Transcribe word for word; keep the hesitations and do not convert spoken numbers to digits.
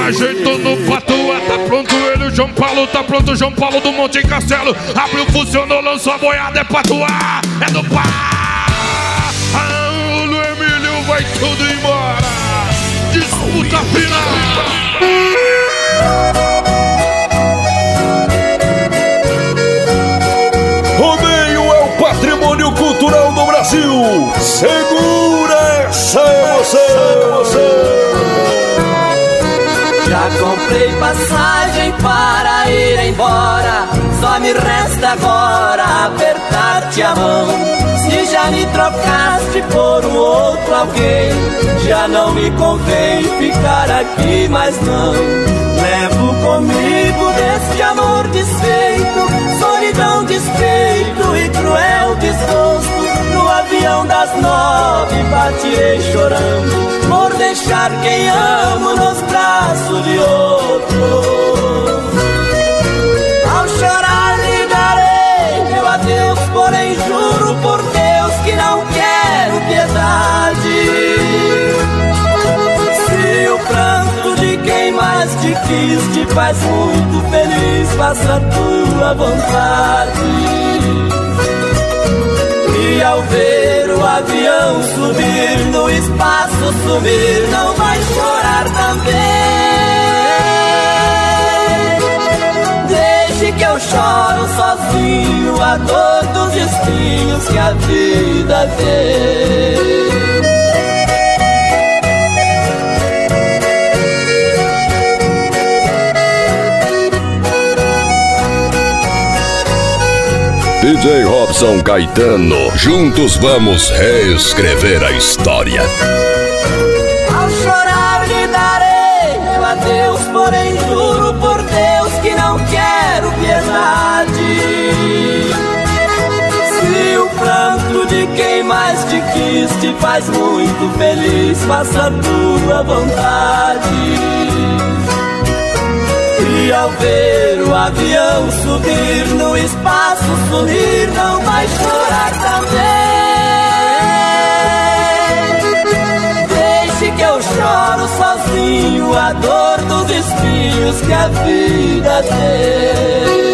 ajeito no patuá, tá pronto ele, o João Paulo, tá pronto o João Paulo do Monte Castelo. Abriu, funcionou, lançou a boiada, é patuá, é do pá. Ah, o Emílio vai tudo embora. Disputa final. Rodeio é o patrimônio cultural do Brasil. Segura essa emoção. Já comprei passagem para ir embora, só me resta agora apertar-te a mão. Se já me trocaste por um outro alguém, já não me convém ficar aqui, mas não. Levo comigo deste amor desfeito, solidão, despeito e cruel desgosto. No avião das nove batirei chorando, por deixar quem amo nos braços de outro. Ao chorar lhe darei meu adeus, porém juro por Deus que não quero piedade. Se o pranto de quem mais te quis te faz muito feliz, faça a tua vontade. E ao ver o avião subir, no espaço sumir, não vai chorar também. Deixe que eu choro sozinho a dor dos espinhos que a vida tem. D J Robson Caetano, juntos vamos reescrever a história. Ao chorar lhe darei meu adeus, porém juro por Deus que não quero piedade. Se o pranto de quem mais te quis te faz muito feliz, faça a tua vontade. E ao ver o avião subir, no espaço sumir, não vai chorar também. Deixe que eu choro sozinho a dor dos espinhos que a vida tem.